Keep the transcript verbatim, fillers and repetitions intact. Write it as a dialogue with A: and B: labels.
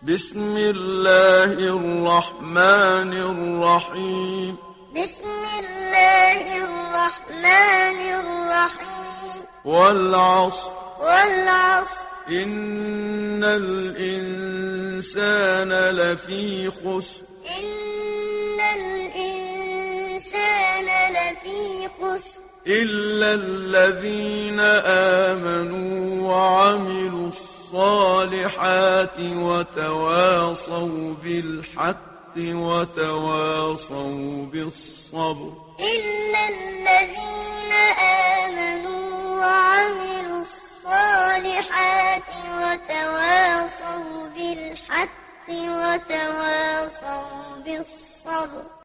A: بسم الله الرحمن الرحيم
B: بسم الله الرحمن الرحيم
A: والعصر
B: والعصر
A: إن الإنسان لفي خسر
B: إن الإنسان لفي خسر
A: إلا الذين آمنوا وعملوا الصالحات وتواصوا بالحق وتواصوا بالصبر
B: إلا الذين آمنوا وعملوا الصالحات وتواصوا بالحق وتواصوا بالصبر.